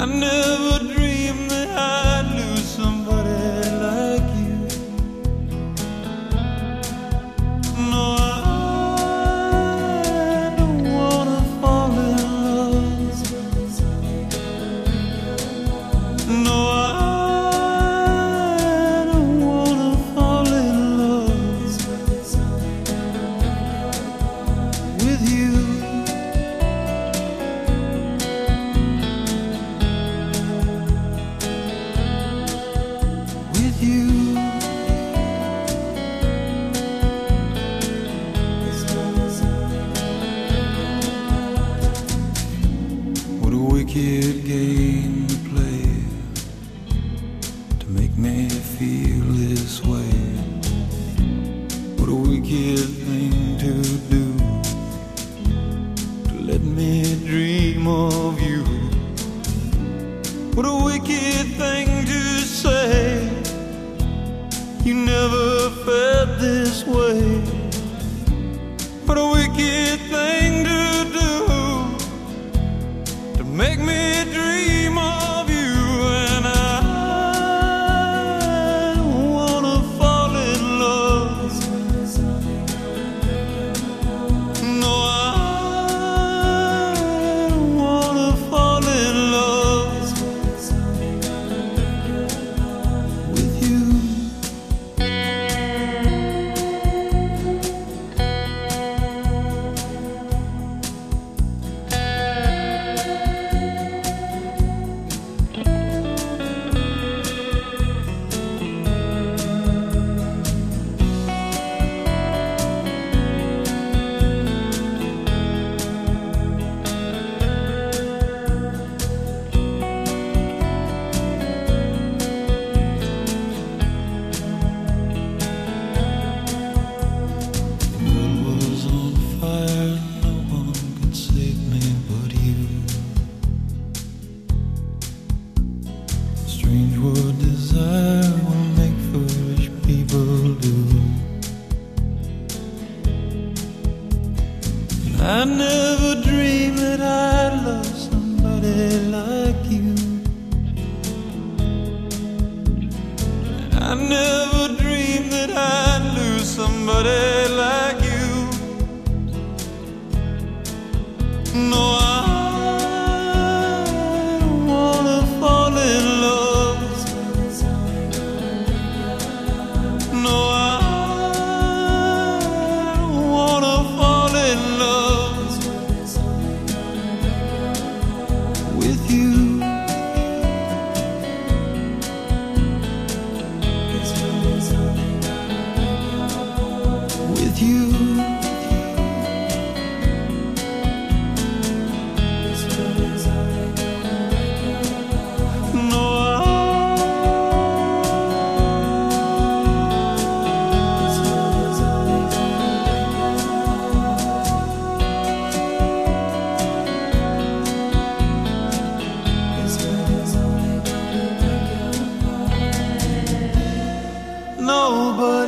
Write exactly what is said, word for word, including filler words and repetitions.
I never dreamed that I'd lose somebody like you. No, I don't wanna fall in love. No, I don't wanna fall in love with you. What a wicked game to play to make me feel this way. What a wicked thing to do to let me dream of you. What a wicked thing to say. You never felt this way. What a wicked thing to do to make me dream of you. And I don't wanna fall in love. No, I don't wanna fall in love with you. Strange what desire will make foolish people do. I never dreamed that I'd love somebody like you. I never dreamed that I'd lose somebody like you. No, I with you. With you. No, nobody